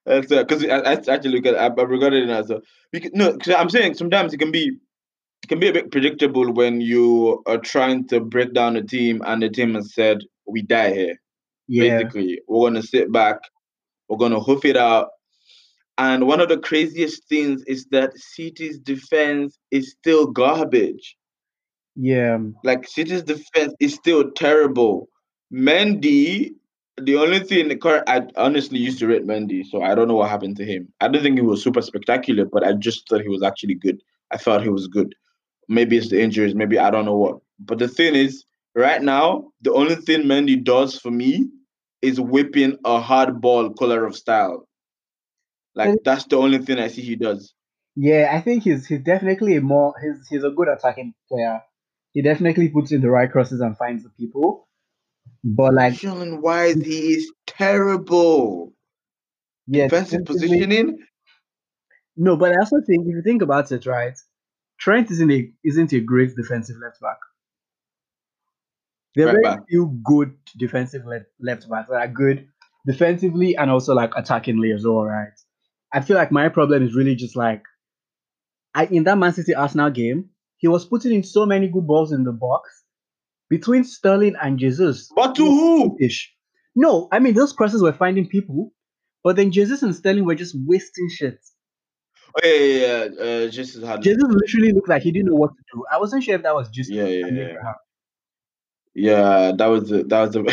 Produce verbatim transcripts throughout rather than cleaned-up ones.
Because I, I actually look at I, I regarded it as a because no, because I'm saying sometimes it can be it can be a bit predictable when you are trying to break down a team and the team has said we die here. Yeah, Basically, we're gonna sit back, we're gonna hoof it out. And one of the craziest things is that City's defense is still garbage. yeah, Like City's defense is still terrible. Mendy, the only thing the current I honestly used to rate Mendy, so I don't know what happened to him. I don't think he was super spectacular, but I just thought he was actually good. I thought he was good. Maybe it's the injuries, maybe I don't know what. But the thing is, right now, the only thing Mendy does for me is whipping a hard ball color of style. Like that's the only thing I see he does. yeah. I think he's he's definitely a more he's he's a good attacking player. He definitely puts in the right crosses and finds the people. But like, Positioning wise, he is terrible. yeah, Defensive defensively, positioning, no. But I also think if you think about it, right, Trent isn't a isn't a great defensive left back. There are right very back. few good defensive left, left backs that are good defensively and also like attackingly as well, right? I feel like my problem is really just like I in that Man City Arsenal game, he was putting in so many good balls in the box between Sterling and Jesus. But It to was who? ish. No, I mean those crosses were finding people, but then Jesus and Sterling were just wasting shit. Oh, yeah, yeah, yeah. Uh, Jesus had. Jesus literally looked like he didn't know what to do. I wasn't sure if that was Jesus Yeah, yeah, and yeah. Abraham. Yeah, that was the, that was the.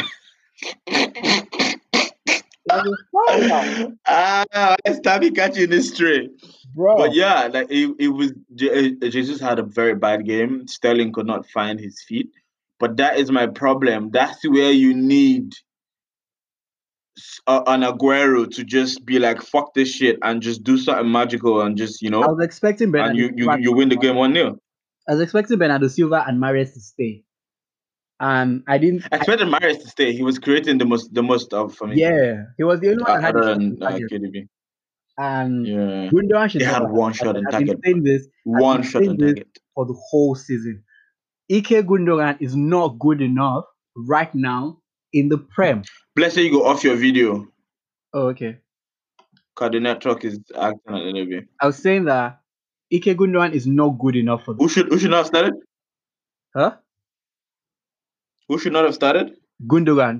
That was fine now, ah, let's time he catching this stray. But bro. yeah, like it, it was Je- uh, Jesus had a very bad game. Sterling could not find his feet. But that is my problem. That's where you need s- uh, an Aguero to just be like, fuck this shit and just do something magical and just, you I know, was expecting and Bernardo you you, Silva. you win the game one nil. I was expecting Bernardo Silva and Mares to stay, and I didn't. I I, expected Maris to stay. He was creating the most the most of for me, yeah, he was the only one uh, that had a other shot on than uh, target, K D B. and Yeah. Gundogan He should never had have one shot started. on I've been target. saying this. I've been One shot saying on this target. for the whole season. Ike Gundogan is not good enough right now in the Prem. Let's say you go off your video Oh, okay. because the network is acting a little bit. I was saying that Ike Gundogan is not good enough for the Who should who should not have started? huh? Who should not have started? Gundogan.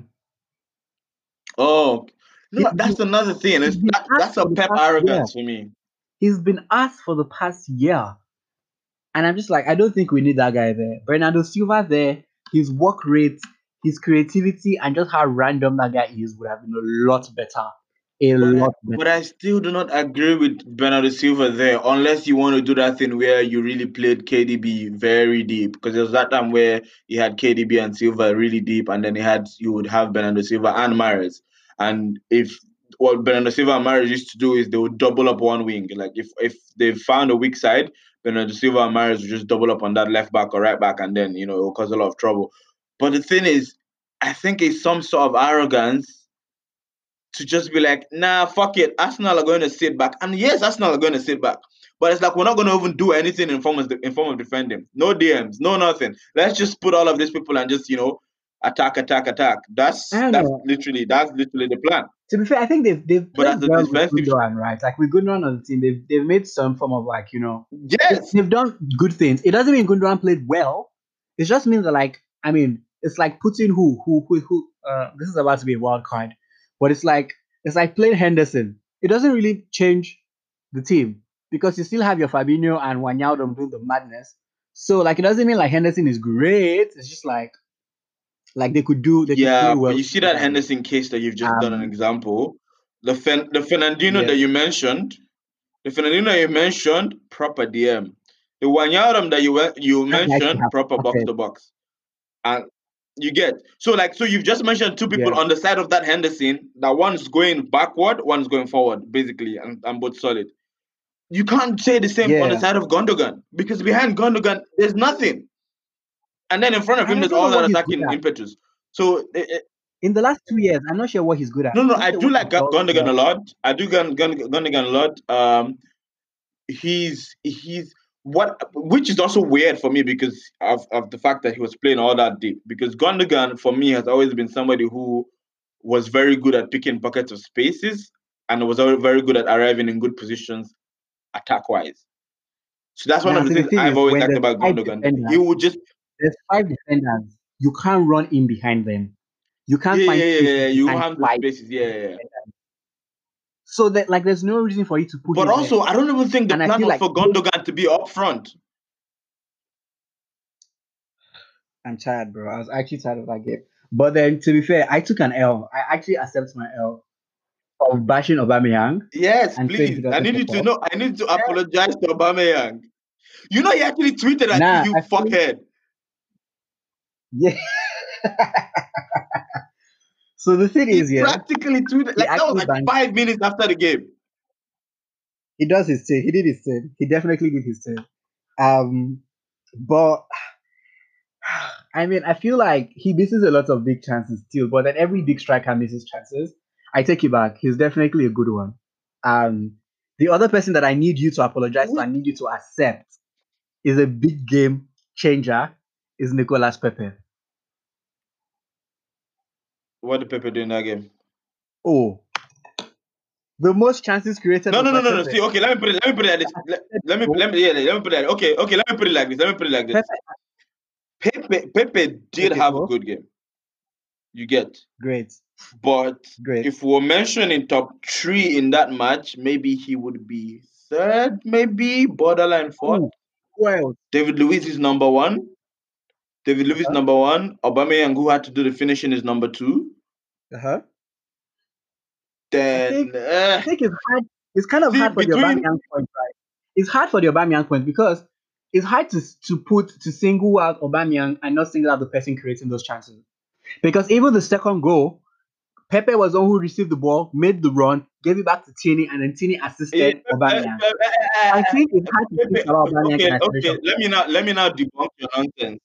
Oh He's no, been, that's another thing. he's It's, been that, asked that's a for the pep past year. arrogance for me. He's been asked for the past year. And I'm just like, I don't think we need that guy there. Bernardo Silva there, his work rate, his creativity, and just how random that guy is would have been a lot better. A But I, lot better. but I still do not agree with Bernardo Silva there, unless you want to do that thing where you really played K D B very deep. Because there was that time where you had K D B and Silva really deep, and then you had you would have Bernardo Silva and Mahrez. And if what Bernardo Silva and Mahrez used to do is they would double up one wing. Like if if they found a weak side, Bernardo Silva and Mahrez would just double up on that left back or right back, and then you know it will cause a lot of trouble. But the thing is, I think it's some sort of arrogance to just be like, nah, fuck it. Arsenal are going to sit back. And yes, Arsenal are going to sit back. But it's like we're not going to even do anything in form of in form of defending. No D Ms, no nothing. Let's just put all of these people and just, you know, attack, attack, attack. I That's don't that's know. literally that's literally the plan. To be fair, I think they've they've But played as a well with defensive, Gundogan, right? Like with Gundogan on the team, they've they've made some form of like, you know, they've, yes, they've done good things. It doesn't mean Gundogan played well. It just means that like, I mean, it's like putting who who who who uh this is about to be a wild card. But it's like it's like playing Henderson. It doesn't really change the team because you still have your Fabinho and Wijnaldum doing the madness. So like it doesn't mean like Henderson is great. It's just like like they could do they could play yeah. But well you see that together. Henderson case that you've just done an Um example. The Fen- the Fernandino yeah. that you mentioned, the Fernandino you mentioned, proper D M. The Wanyadam that you went you That guy should mentioned, have proper box started. to box. And you get so like so you've just mentioned two people Yeah. on the side of that Henderson that one's going backward, one's going forward, basically, and, and both solid. You can't say the same on the Yeah. side of Gondogan because behind Gondogan there's nothing, and then in front of And him I there's don't know all that what he's good attacking at. impetus. So eh, eh, In the last two years, I'm not sure what he's good at. no, no, I'm not I sure do what he like Gu- does Gondogan a well. lot. I do Gun, Gun, Gondogan a lot. Um, he's he's what which is also weird for me because of, of the fact that he was playing all that deep. Because Gondogan for me has always been somebody who was very good at picking pockets of spaces and was very very good at arriving in good positions attack wise. So that's one Now, of the see, the things thing I've is, always when liked there's about five Gundogan. He defenders, would just there's five defenders, you can't run in behind them. You can't yeah find yeah yeah, spaces yeah. You behind have the five spaces yeah, yeah, yeah. defenders. So that like there's no reason for you to put But him there. also I don't even think the And I plan feel was like for Gundogan to be up front. I'm tired, bro. I was actually tired of that game. But then, to be fair, I took an L. I actually accept my L of bashing Aubameyang Yes, and saying he please. I doesn't need you to perform. know. I need to apologize to Aubameyang. You know, he actually tweeted at you, Nah, you I feel, fuckhead. yeah. So the thing He is, yeah, practically tweeted he like that was actually like banged. five minutes after the game. He does his thing. He did his thing. He definitely did his thing. Um, but I mean, I feel like he misses a lot of big chances still. But then every big striker misses chances. I take it back. He's definitely a good one. Um, the other person that I need you to apologize to, I need you to accept, is a big game changer. Is Nicolas Pepe. What did Pepe do in that game? Oh, the most chances created No, was no, no, by no, no. Pepe. See, okay, let me put it. Let me put it like this. Let, let me, let me, yeah, let me put it. Like, okay, okay, let me put it like this. Let me put it like this. Pepe, Pepe, Pepe did okay, have a cool. good game. You get, Great, but great. if we're mentioning top three in that match, maybe he would be third, maybe borderline fourth. Ooh, well, David Luiz is number one. David Luiz uh-huh. number one. Aubameyang, who had to do the finishing, is number two. Uh huh. Then I think, uh, I think it's hard. It's kind of see hard for the between Aubameyang point, right? It's hard for the Aubameyang point because it's hard to to put to single out Aubameyang and not single out the person creating those chances. Because even the second goal, Pepe was the one who received the ball, made the run, gave it back to Tini, and then Tini yeah, assisted uh, uh, Aubameyang. uh, I uh, think it's hard to think Pepe, about Aubameyang in okay, isolation. okay. Let me now let me now debunk your nonsense.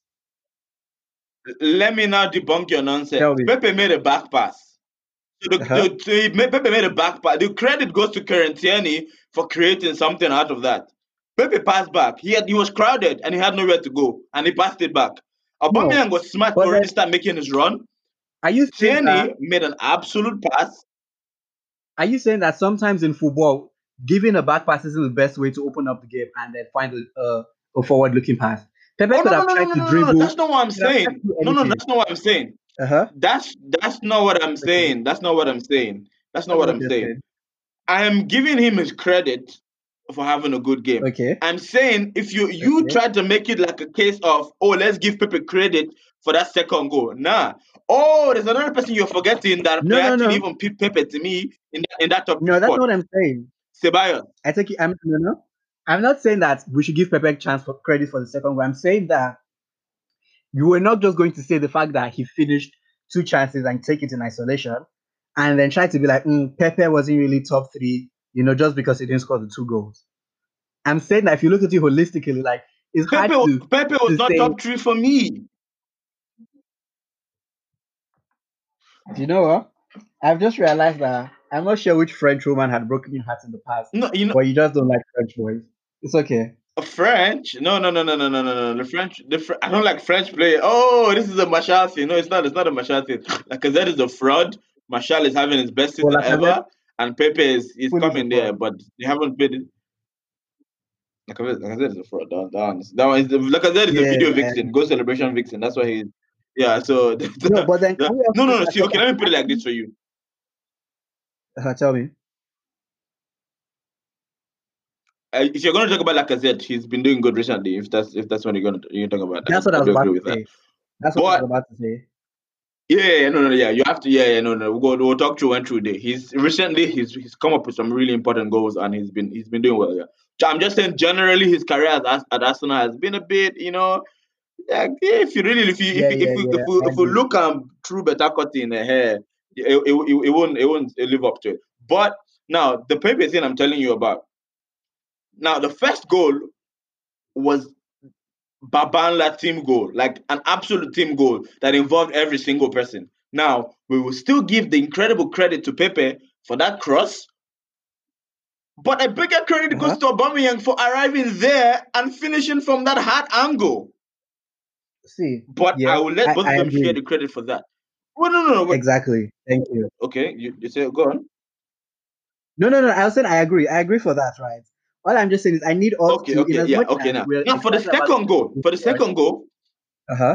Let me now debunk your nonsense. Tell me. Pepe made a back pass. So the, Uh-huh. the, so he made, Pepe made a back pass. The credit goes to Currentiani for creating something out of that. Pepe passed back. He had he was crowded and he had nowhere to go, and he passed it back. No, Aubameyang was smart to but already then start making his run. are you saying that? Tierney made an absolute pass. Are you saying that sometimes in football, giving a back pass isn't the best way to open up the game and then find a, uh, a forward-looking pass? Pepe Oh could no no have no no tried no to no no! dribble. That's not what I'm He could have tried to saying. do No no, anything. that's not what I'm saying. Uh huh. That's that's not what I'm Okay. saying. That's not what I'm saying. That's not That's what what I'm you're saying. saying. I am giving him his credit for having a good game. Okay. I'm saying if you you Okay. try to make it like a case of oh let's give Pepe credit for that second goal. Nah. Oh, there's another person you're forgetting that No, may no, actually no. even pick Pepe to me in that, in that top three No, that's spot. not what I'm saying. Ceballos. I take it. I'm no, no. I'm not saying that we should give Pepe a chance for credit for the second goal. I'm saying that you were not just going to say the fact that he finished two chances and take it in isolation, and then try to be like, mm, Pepe wasn't really top three, you know, just because he didn't score the two goals. I'm saying that if you look at it holistically, like it's hard Pepe was, to Pepe was to not say. top three for me. You know what? I've just realized that I'm not sure which French woman had broken your heart in the past, No, you know but you just don't like French boys. It's okay. French. No, no, no, no, no, no, no, no. The French. The Fr- I don't like French play. Oh, this is a Martial thing. No, it's not. It's not a Martial thing. Like that is a fraud. Martial is having his best Well, season like I said, ever, and Pepe is is food is a coming there, fraud. but they haven't played it. Lacazette is a fraud. That, that one is, that one is the, Lacazette is a Yeah. video And, vixen, go celebration vixen. That's why he. Yeah. So the, no, the, but then the, can we also no, no, look no. at See, okay. that? Let me put it like this for you. Uh, tell me. Uh, if you're going to talk about Lacazette, he's been doing good recently. If that's if that's what you're going to you talk about, I, That's what I I was do about agree to with that. say. That's what I was But about to say. yeah, yeah, no, no, yeah. You have to, yeah, yeah, no, no. We'll go, we'll talk through one through day. He's recently he's he's come up with some really important goals and he's been he's been doing well. Yeah, so I'm just saying generally his career at, at Arsenal has been a bit, you know, like yeah, if you really if you if Yeah, you, if yeah, you, if yeah. you, I if you agree. look um through better cut in the hair, it, it, it, it won't it won't live up to it. But now the Pepe thing I'm telling you about. Now the first goal was Babanla team goal, like an absolute team goal that involved every single person. Now, we will still give the incredible credit to Pepe for that cross, but a bigger credit goes Uh-huh. to Aubameyang for arriving there and finishing from that hard angle. See, But I yeah, will let I, both I of them share agree. the credit for that. Well, no, no, no. Wait. Exactly. Thank you. Okay, you, you say go on. No, no, no. I was saying I agree. I agree for that, right? All I'm just saying is I need us Okay, to, in okay, as yeah, much okay. as Now, we're now for the excited about second goal, this for the squad. second goal, Uh huh.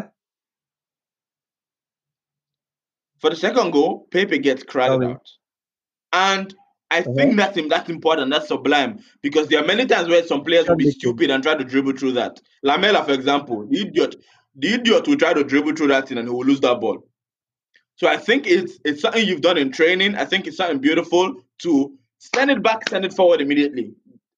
for the second goal, Pepe gets Tell crowded me. out, and I Uh-huh. think that's that's important. That's sublime because there are many times where some players will Shot be making. stupid and try to dribble through that. Lamela, for example, the idiot, the idiot will try to dribble through that thing and he will lose that ball. So I think it's it's something you've done in training. I think it's something beautiful to send it back, send it forward immediately.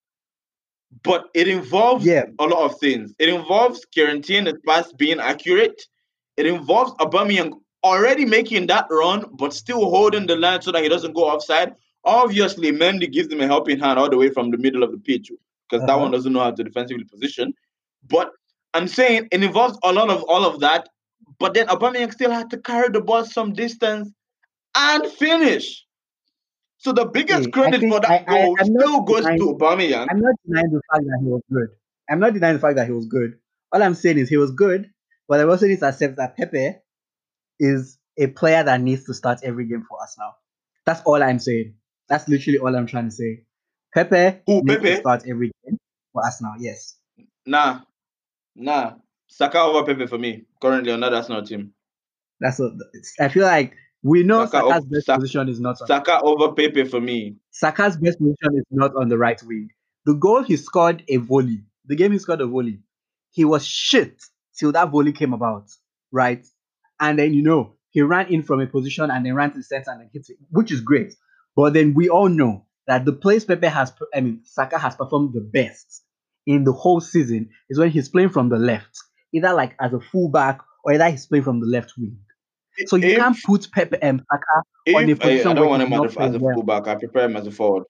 But it involves Yeah. a lot of things. It involves guaranteeing the pass being accurate. It involves Aubameyang already making that run, but still holding the line so that he doesn't go offside. Obviously, Mendy gives him a helping hand all the way from the middle of the pitch because Uh that huh. one doesn't know how to defensively position. But I'm saying it involves a lot of all of that. But then Aubameyang still had to carry the ball some distance and finish. So the biggest Hey, I credit for think I, that I goal I'm not still goes to denying Aubameyang. I'm not denying the fact that he was good. I'm not denying the fact that he was good. All I'm saying is he was good, but I also need to accept that Pepe is a player that needs to start every game for us now. That's all I'm saying. That's literally all I'm trying to say. Pepe Who needs to Pepe? start every game for us now. Yes. Nah, nah. Saka over Pepe for me currently on that Arsenal team. That's what I feel like we know Saka Saka's over best Saka, position is not on Saka over Pepe for me. Saka's best position is not on the right wing. The goal he scored a volley. The game he scored a volley. He was shit till that volley came about, right? And then you know he ran in from a position and then ran to the center and then hit it, which is great. But then we all know that the place Pepe has, I mean Saka has performed the best in the whole season is when he's playing from the left, either like as a fullback or either he's playing from the left wing. So you can't If put Pepe and Saka on a if I, I position where don't want he's him as not a, as playing a well. fullback, I prefer him as a forward.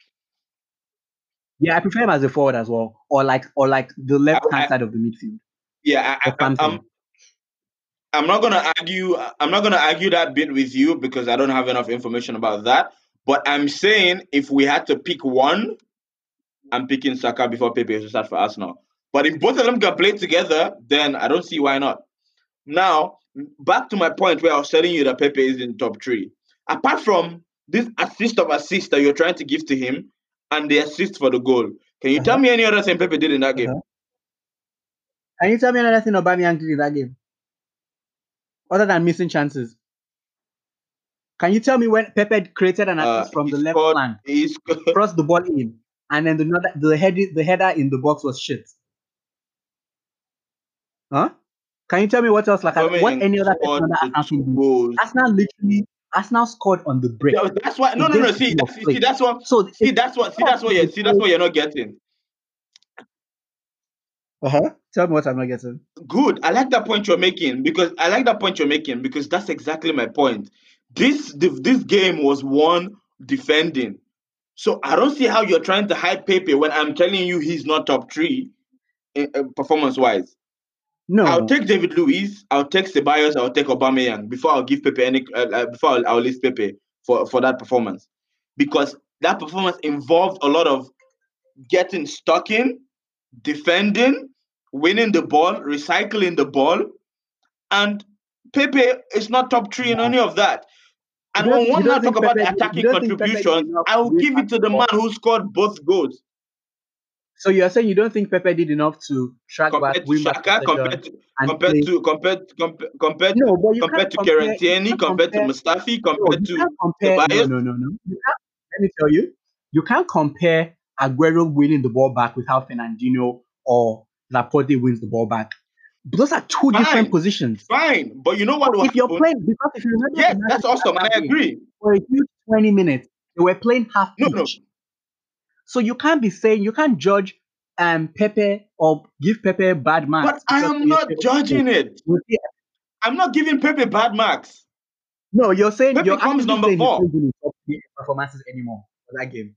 Yeah, I prefer him as a forward as well, or like or like the I, left hand I, side of the midfield yeah, I, or I, I'm something. I'm not gonna argue. I'm not gonna argue that bit with you because I don't have enough information about that. But I'm saying if we had to pick one, I'm picking Saka before Pepe to start for Arsenal. But if both of them can play together, then I don't see why not. Now, back to my point where I was telling you that Pepe is in top three. Apart from this assist of assist that you're trying to give to him and the assist for the goal, can you tell Uh-huh, me any other thing Pepe did in that game? uh-huh. Can you tell me another thing Aubameyang did in that game other than missing chances? Can you tell me when Pepe created an Uh, assist from he the left scored. flank, He scored. crossed the ball in, and then the another- the head the header in the box was shit? Huh? Can you tell me what else? Like what Aubameyang any other person scored on that the Arsenal two team did? goals. Arsenal literally Arsenal scored on the break Yeah, that's why. No, no, no. against the See, team of that's, see, play. that's what. So See, it's that's what. See, not that's what you. See, that's what you're not getting. Uh-huh. Tell me what I'm not getting. Good. I like that point you're making because I like that point you're making because that's exactly my point. This this game was won defending. So I don't see how you're trying to hide Pepe when I'm telling you he's not top three in, uh, performance wise. I'll No, take David Luiz, I'll take Ceballos, I'll take Aubameyang before I'll give Pepe any uh, uh, before I'll, I'll list Pepe for for that performance because that performance involved a lot of getting stuck in, defending, winning the ball, recycling the ball, and Pepe is not top three in nah. any of that. You And don't when you one don't now talk think about Pepe the did, you attacking don't think Pepe did contributions, enough I to will win give back it to the the ball? man who scored both goals. So you're saying you don't think Pepe did enough to track back, Compared to win back Shaka, compared possession, to and compared play? to compared compared compared No, but you can't compared to compare. You Kerentieni, can't compared to compare. Mustafi, No, compared you to can't compare. No, Ceballos. no, no, no. You can't. Let me tell you, you can't compare Aguero winning the ball back with how Fernandinho or Laporte wins the ball back. Those are two different Fine, positions. fine. But you know So what will if you're happen? playing, because if you remember the Yes, Man that's City awesome. Arsenal I game, agree. for a huge twenty minutes, they were playing half No, no, pitch. So you can't be saying you can't judge um Pepe or give Pepe bad but marks I because am you not judging it. I'm not giving Pepe bad marks. no, you're saying Pepe you're comes actively number saying he's four. not doing top three performances anymore for that game.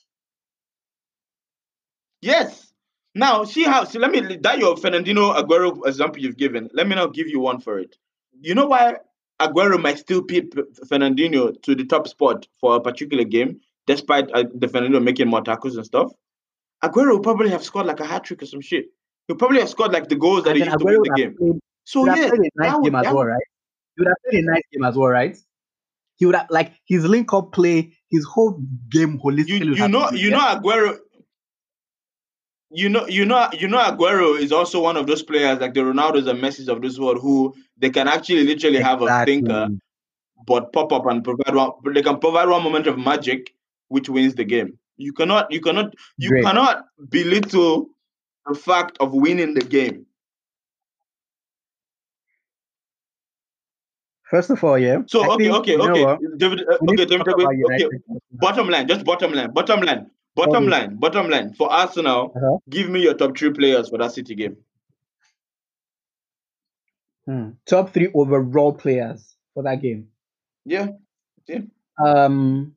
Yes. Now, see how, see, let me, that your Fernandino Aguero example you've given, let me now give you one for it. You know why Aguero might still beat Fernandinho to the top spot for a particular game, despite uh, the Fernandinho making more tackles and stuff? Aguero will probably have scored like a hat trick or some shit. He'll probably have scored like the goals that And he then used to win Aguero would the have game. played, So would have yes, played a nice that game would as that well, would right? He would have played a nice game as well, right? He would have like his link up play, his whole game holistically. You you know you know Aguero. You know, you know, you know, Aguero is also one of those players like the Ronaldos and Messis of this world who they can actually literally have a thinker, Exactly. but pop up and provide one. But they can provide one moment of magic, which wins the game. You cannot, you cannot, you Great. cannot belittle the fact of winning the game. First of all, yeah. So I okay, think, okay, you know okay, what? David, uh, We need okay, to David, talk okay, about okay. United. Bottom line, just bottom line, bottom line, bottom Okay. line, bottom line. For Arsenal, Uh-huh. give me your top three players for that City game. Hmm. Top three overall players for that game. Yeah, yeah. Um,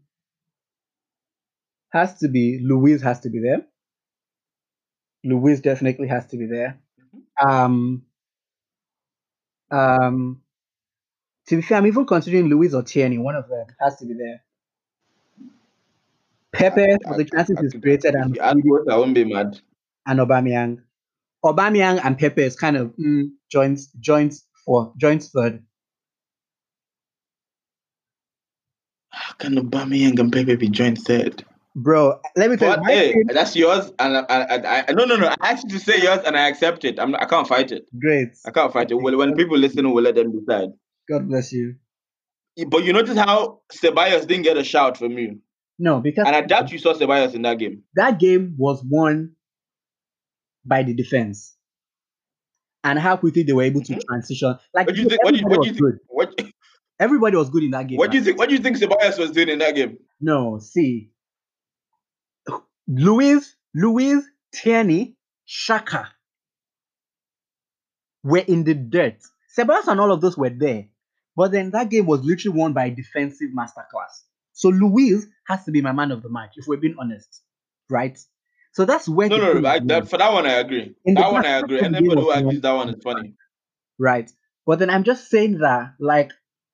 has to be Luis has to be there. Luis definitely has to be there. Mhm. Um, um, to be fair, I'm even considering Luis or Tierney. One of them has to be there. Pepe I, for the I, chances I he's could, created if and you add both, I won't be mad. and Aubameyang. Aubameyang and Pepe is kind of mm, joints joints for joints third. How can Aubameyang and Pepe be joined third? Bro, let me tell you, But my hey, team, that's yours, and I, I, I, no, no, no. I asked you to say yours, and I accept it. I'm, I can't fight it. great. I can't fight it. Well, when people listen, we'll let them decide. God bless you. But you notice how Ceballos didn't get a shout from you, No, because and I doubt you saw Ceballos in that game. that game was won by the defense. And how quickly they were able to Mhm. transition. Like What do you think? What do you, everybody what do was you think? good. What, Everybody was good in that game. what do you man. think? What do you think Ceballos was doing in that game? No, see, Luis, Luis, Tierney, Shaka were in the dirt. Ceballos and all of those were there. But then that game was literally won by a defensive masterclass. So Luis has to be my man of the match, if we're being honest. Right? So that's where No, the no, game no. was I, won. that, for that one, I agree. In the That one, past, I that's agree. where the game Anybody was who won. argues that one is funny. Right. But then I'm just saying that, like,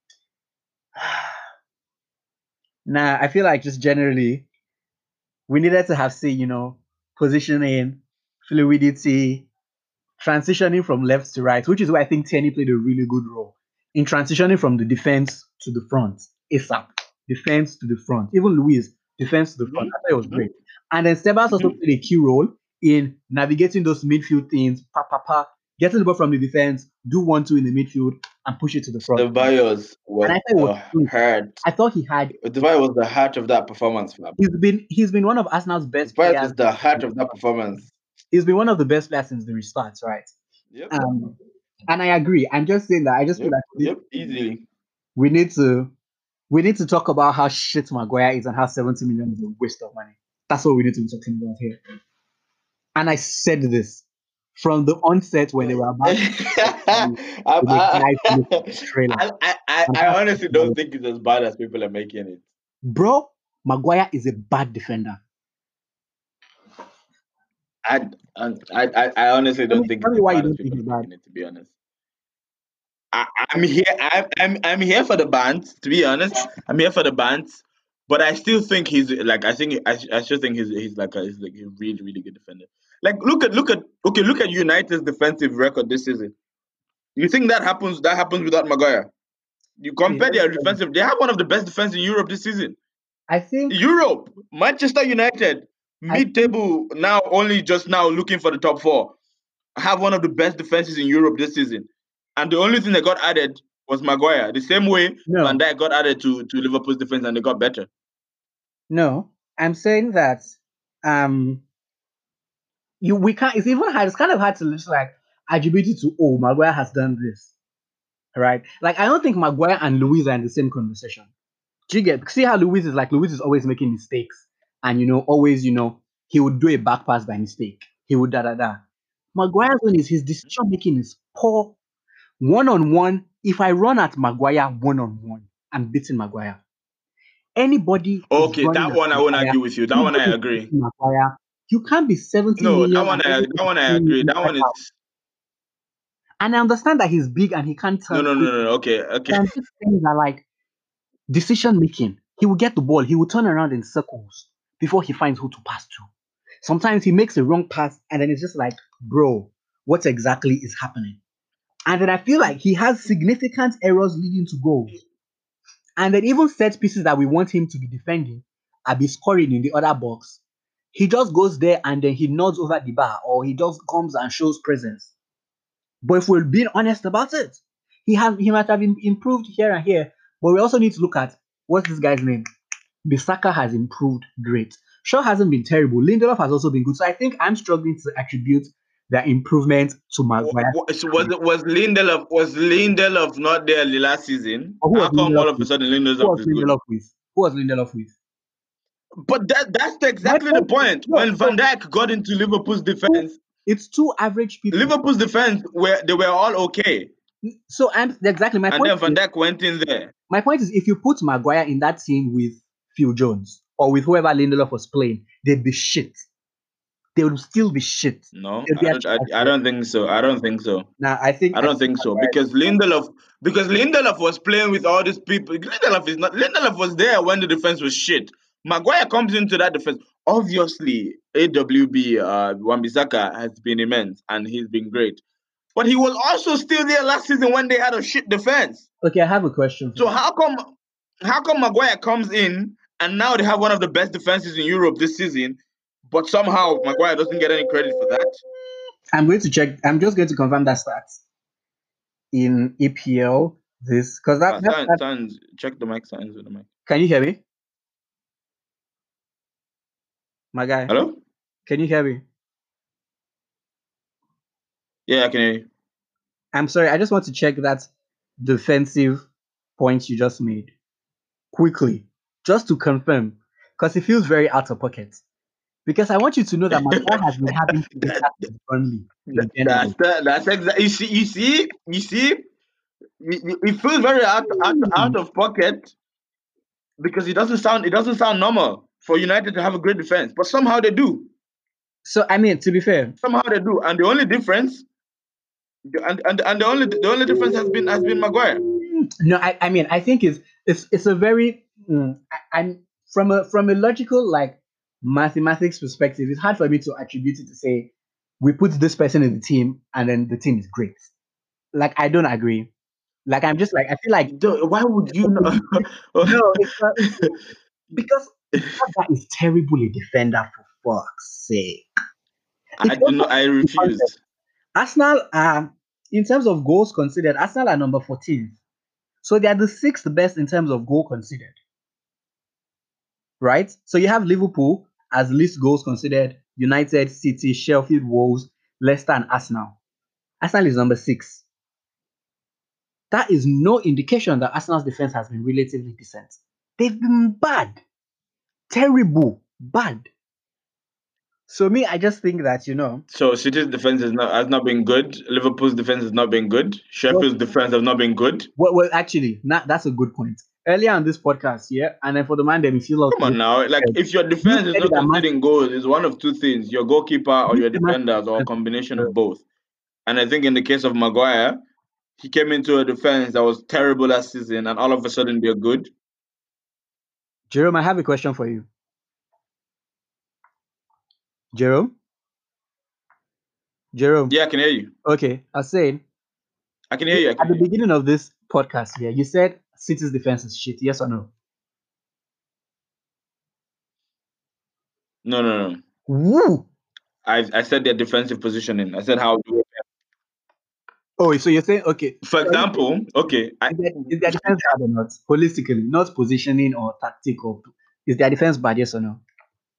nah, I feel like just generally, we needed to have, say, you know, positioning, fluidity, transitioning from left to right, which is why I think Tierney played a really good role in transitioning from the defense to the front. ASAP, defense to the front. Even Luis, defense to the front. Mhm, I thought it was mhm, great. And then Sebas also mhm. played a key role in navigating those midfield things, pa pa pa, getting the ball from the defense, do one two in the midfield, and push it to the front. Ceballos was And I thought it was the good. heart. I thought he had. Ceballos was the heart of that performance, fam. He's been he's been one of Arsenal's best Ceballos players. was the heart of that performance. He's been one of the best players since the restart, right? Yep, Um, and I agree. I'm just saying that I just feel yep, like yep. Easily. we need to we need to talk about how shit Maguire is and how seventy million is a waste of money. That's what we need to be talking about here. And I said this from the onset when they were about to I, the I, guys look at the trailer. I, I, And I how- honestly don't think it's as bad as people are making it. Bro, Maguire is a bad defender. I, I, I, I honestly Tell don't me, think tell it's me as why you bad as don't think people he's are bad. making it. To be honest, I, I'm here. I'm, I'm, I'm here for the bands. To be honest, I'm here for the bands. But I still think he's like I think I, I still think he's he's like a, he's like a really really good defender. Like look at look at okay look at United's defensive record this season. You think that happens that happens without Maguire? You See, compare let me their tell you. defensive, they have one of the best defense in Europe this season. I think Europe, Manchester United, I think mid-table now, only just now looking for the top four, have one of the best defenses in Europe this season. And the only thing that got added was Maguire. The same way Van no, Dijk got added to, to Liverpool's defense and they got better. no. I'm saying that um you we can't it's even hard, it's kind of hard to just like attribute it to oh Maguire has done this. Right? Like I don't think Maguire and Luis are in the same conversation. Do you get see how Luis is like Luis is always making mistakes and you know always you know he would do a back pass by mistake. He would da da da. Maguire's one is his decision making is poor. One on one, if I run at Maguire one on one, I'm beating Maguire. Anybody is Okay, running that at one I won't Maguire. argue with you. That one I Anybody is agree. beating Maguire. You can't be seventy No, that million one and I only that one I fifteen agree. million That one out. is And I understand that he's big and he can't no turn no no quick. no. no. Okay, okay. But I'm just saying that like decision making. He will get the ball, he will turn around in circles before he finds who to pass to. Sometimes he makes a wrong pass and then it's just like, bro, what exactly is happening? And then I feel like he has significant errors leading to goals. And then even set pieces that we want him to be defending, I be scoring in the other box, he just goes there and then he nods over the bar or he just comes and shows presence. But if we're being honest about it, he has he might have im- improved here and here. But we also need to look at what's this guy's name. Bissaka has improved great. Shaw hasn't been terrible. Lindelof has also been good. So I think I'm struggling to attribute their improvement to Maguire. Wa- So was it was Lindelof was Lindelof not there the last season? But who was How come Lindelof all of a with? sudden Who Lindelof was is good? Lindelof with? Who was Lindelof with? But that that's the- My exactly the point is, point. no, When so Van Dijk got into Liverpool's two, defense, it's two average people. Liverpool's defense were they were all okay, So and exactly my and point then Van is, Dijk went in there. my point is if you put Maguire in that team with Phil Jones or with whoever Lindelof was playing, they'd be shit. They would still be shit. No, They'd be I don't. I, I atrocious. don't think so. I don't think so. Now I think I I don't think think so Maguire is because Lindelof because Lindelof was playing with all these people. Lindelof is not. Lindelof was there when the defense was shit. Maguire comes into that defense. Obviously, A W B uh, Wan-Bissaka has been immense and he's been great, but he was also still there last season when they had a shit defense. Okay, I have a question. For So you. how come how come Maguire comes in and now they have one of the best defenses in Europe this season, but somehow Maguire doesn't get any credit for that? I'm going to check. I'm just going to confirm that stats in E P L. This because that, Uh, that, signs, that signs, check the mic signs with the mic. can you hear me, my guy? Hello? Can you hear me? Yeah, I can hear you. I'm sorry. I just want to check that defensive point you just made quickly, just to confirm, because it feels very out of pocket. Because I want you to know that Maguire has been having That- contact with Burnley in That- general. that's the, that's exactly. You see, you see, you see, you- you- it feels very out, out out of pocket because it doesn't sound it doesn't sound normal for United to have a great defense, but somehow they do. So I mean, to be fair, Somehow they do, and the only difference, and and, and the only the only difference has been has been Maguire. no, I, I mean, I think it's it's it's a very mm, I, I'm from a from a logical like mathematics perspective, it's hard for me to attribute it to say we put this person in the team and then the team is great. Like I don't agree. Like I'm just like I feel like Duh, Why would you know? no, it's not, it's not- because that guy is terrible a defender for fuck's sake. I It's do also not. I refuse. Arsenal are in terms of goals conceded, Arsenal are number fourteenth. So they are the sixth best in terms of goal conceded. Right? So you have Liverpool as least goals conceded, United, City, Sheffield, Wolves, Leicester, and Arsenal. Arsenal is number six. That is no indication that Arsenal's defense has been relatively decent. They've been bad. Terrible. Bad. So me, I just think that, you know, So City's defense is not has not been good. Liverpool's defense has not been good. Sheffield's defense has not been good. well, well actually, not, that's a good point. Earlier on this podcast, yeah, and then for the man, them, if you love Come on now, like if your defense is not conceding goals, it's one of two things: your goalkeeper or your defenders, or a combination of both. And I think in the case of Maguire, he came into a defense that was terrible last season, and all of a sudden they're good. Jerome, I have a question for you. Jerome? Jerome? Yeah, I can hear you. Okay, I was saying, I can hear you. I can at the hear you. beginning of this podcast here, you said City's defense is shit, yes or no? No, no, no. Woo! I I said their defensive positioning. I said how. Oh, so you're saying, okay. For example, okay, I, Is their, is their defense bad or not? Holistically, not positioning or tactic or is their defense bad, yes or no?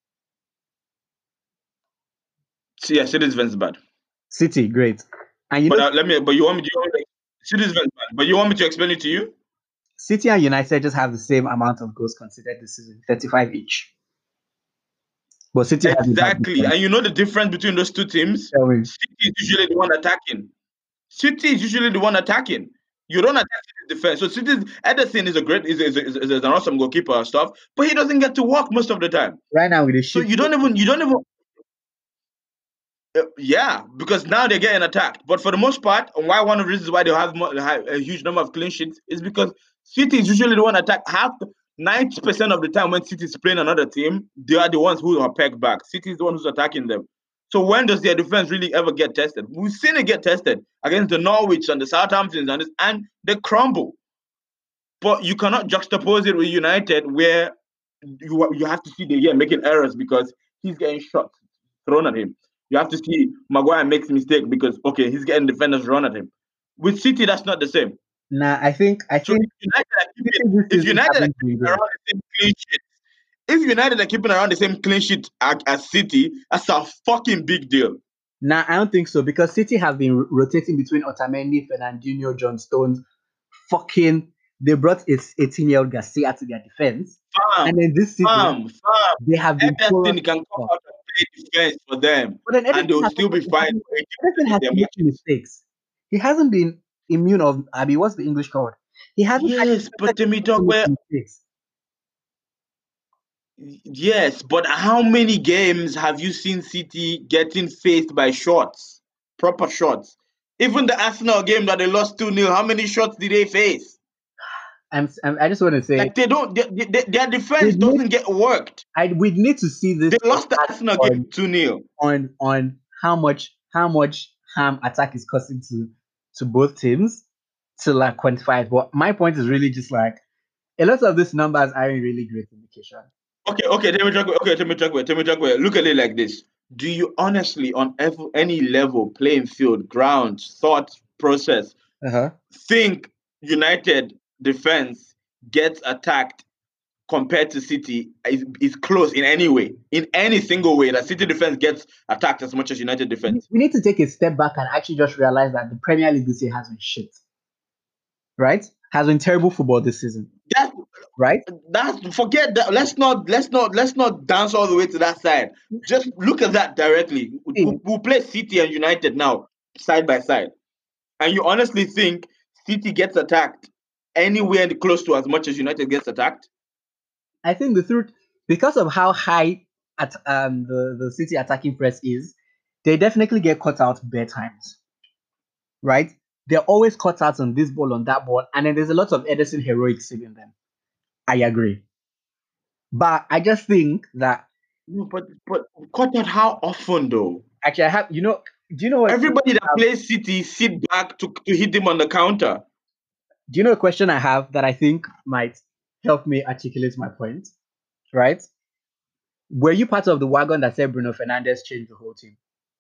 see, yeah, City's defense is bad. City, great. And you But know, uh, let me. But you want me? You want me City's defense is bad. But you want me to explain it to you? City and United just have the same amount of goals considered this season, thirty-five each. But City has the bad Exactly. defense. And you know the difference between those two teams? Tell me. City is usually the one attacking. City is usually the one attacking. You don't attack City's defense. So City's Ederson is a great, is, is, is, is an awesome goalkeeper and stuff, but he doesn't get to work most of the time. Right now with the So shit. you don't even, you don't even. Uh, yeah, because now they're getting attacked. But for the most part, and why one of the reasons why they have mo- have a huge number of clean sheets is because City is usually the one attacked. Half ninety percent of the time when City is playing another team, they are the ones who are pegged back. City is the one who's attacking them. So when does their defense really ever get tested? We've seen it get tested against the Norwich and the Southamptons and this, and they crumble. But you cannot juxtapose it with United, where you you have to see De Gea making errors because he's getting shots thrown at him. You have to see Maguire makes mistake because okay, he's getting defenders run at him. With City, that's not the same. Nah, I think I So think if United are City keeping, this if season United are haven't been keeping good. around the same clean sheet, if United are keeping around the same clean sheet as, as City, that's a fucking big deal. Nah, I don't think so because City have been ro- rotating between Otamendi, Fernandinho, John Stones. Fucking, they brought its eighteen-year-old Garcia to their defense, and Farm, then this season farm, farm. they have been porous. Ederson can come out and play defense for them, But then and Edison they'll has still also be been fine having, for eighty Edison percent of has their been making matches. mistakes. He hasn't been immune of Abby. What's the English called? He hasn't had Yes, but Temi talk where mistakes. yes, but how many games have you seen City getting faced by shots, proper shots? Even the Arsenal game that they lost two nil, how many shots did they face? I'm, I'm, I just want to say, Like they don't, they, they, their defense we need, doesn't get worked. I we need to see this They lost the Arsenal game on, two nil. on on how much how much harm attack is causing to to both teams to like quantify it. But my point is really just like a lot of these numbers aren't really great indication. Okay, okay, tell me, Jack, okay, tell me, Jack, tell me, Jack, look at it like this. Do you honestly, on ev- any level, playing field, ground, thought process, Uh-huh. think United defense gets attacked compared to City is, is close in any way, in any single way that City defense gets attacked as much as United defense? We need to take a step back and actually just realize that the Premier League this year has been shit. Right? Has been terrible football this season. That's right. That's forget that. Let's not let's not let's not dance all the way to that side. Just look at that directly. We'll, we'll play City and United now side by side, and you honestly think City gets attacked anywhere close to as much as United gets attacked? I think the truth, because of how high at um the, the City attacking press is, they definitely get caught out bare times. Right? They're always caught out on this ball, on that ball, and then there's a lot of Ederson heroics in them. I agree. But I just think that no, but but caught out how often though? Actually, I have you know, do you know what everybody that plays City sit back to, to hit him on the counter? Do you know a question I have that I think might help me articulate my point? Right? Were you part of the wagon that said Bruno Fernandes changed the whole team?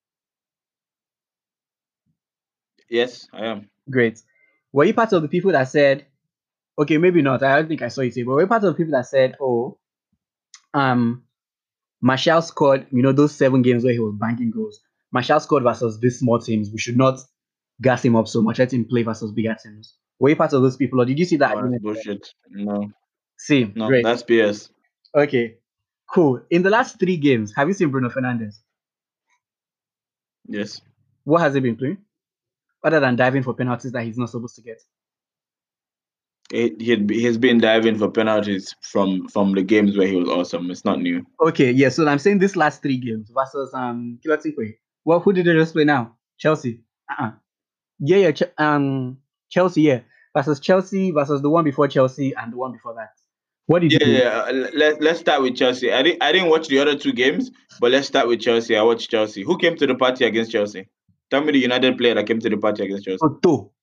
Yes, I am. Great. Were you part of the people that said, okay, maybe not, I don't think I saw it, but were you part of the people that said, oh, um, Martial scored, you know, those seven games where he was banking goals. Martial scored versus these small teams. We should not gas him up so much. Let him play versus bigger teams. Were you part of those people, or did you see that? Oh, that's bullshit. No. See, no, great. That's B S. Okay, cool. In the last three games, have you seen Bruno Fernandes? Yes. What has he been playing? Other than diving for penalties that he's not supposed to get. He he has been diving for penalties from from the games where he was awesome. It's not new. Okay, yeah. So I'm saying this last three games versus um Kilatikwe. Well, who did they just play now? Chelsea. Uh-uh. Yeah, yeah. Ch- um, Chelsea. Yeah, versus Chelsea versus the one before Chelsea and the one before that. What did yeah, you do? Yeah, let let's start with Chelsea. I didn't I didn't watch the other two games, but let's start with Chelsea. I watched Chelsea. Who came to the party against Chelsea? Tell me the United player that came to the party against Chelsea. Otto.